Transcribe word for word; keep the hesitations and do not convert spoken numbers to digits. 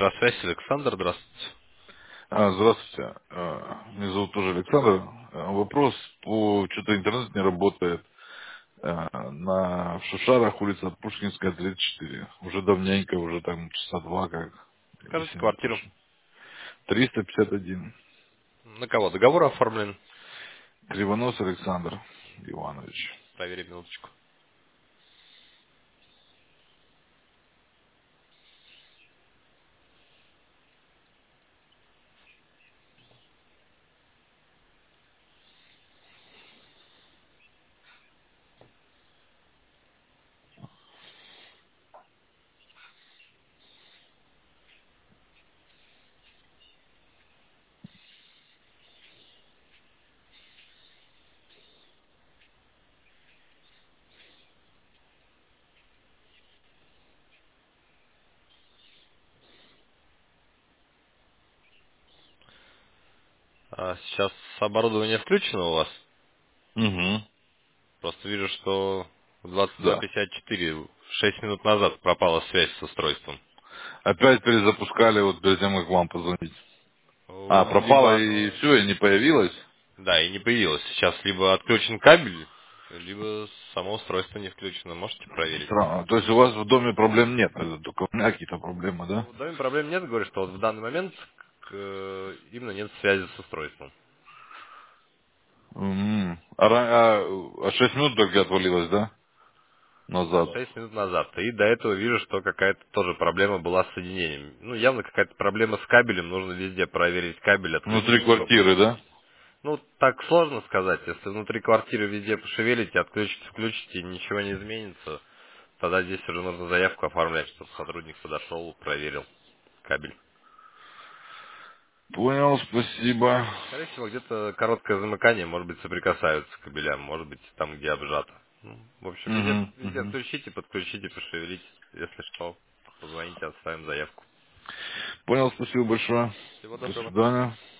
Электросвязь, Александр, здравствуйте. А, здравствуйте. А, Меня зовут тоже Александр. А, Вопрос по... Что-то интернет не работает. А, На в Шушарах, улица Пушкинская, тридцать четыре. Уже давненько, уже там часа два как, Скажите если не квартиру. точно. триста пятьдесят один. На кого? Договор оформлен? Кривонос Александр Иванович. Проверим минуточку. А, сейчас оборудование включено у вас. Угу. Просто вижу, что в двадцать два Да. пятьдесят четыре шесть минут назад пропала связь с устройством. Опять перезапускали вот перед тем, как вам позвонить. А, О, пропала Либо и оно... все, и не появилась? Да, и не появилось. Сейчас либо отключен кабель, либо само устройство не включено. Можете проверить? Странно. То есть у вас в доме проблем нет, это только у меня какие-то проблемы, да? Ну, в доме проблем нет, говорю, что вот в данный момент к- именно нет связи с устройством. М. А, ра- а, а шесть минут только отвалилось, да? Назад. Шесть минут назад. И до этого вижу, что какая-то тоже проблема была с соединением. Ну, явно какая-то проблема с кабелем. Нужно везде проверить кабель, Внутри отключить его. квартиры, да? Ну, так сложно сказать. Если внутри квартиры везде пошевелите, отключите, включите, и ничего не изменится, тогда здесь уже нужно заявку оформлять, чтобы сотрудник подошел, проверил кабель. Понял, спасибо. Скорее всего, где-то короткое замыкание, может быть, соприкасаются к кабелям, может быть, там, где обжато. Ну, в общем, везде, Угу, везде угу. отключите, подключите, пошевелите. Если что, позвоните, оставим заявку. Понял, спасибо большое. Всего До доброго. свидания.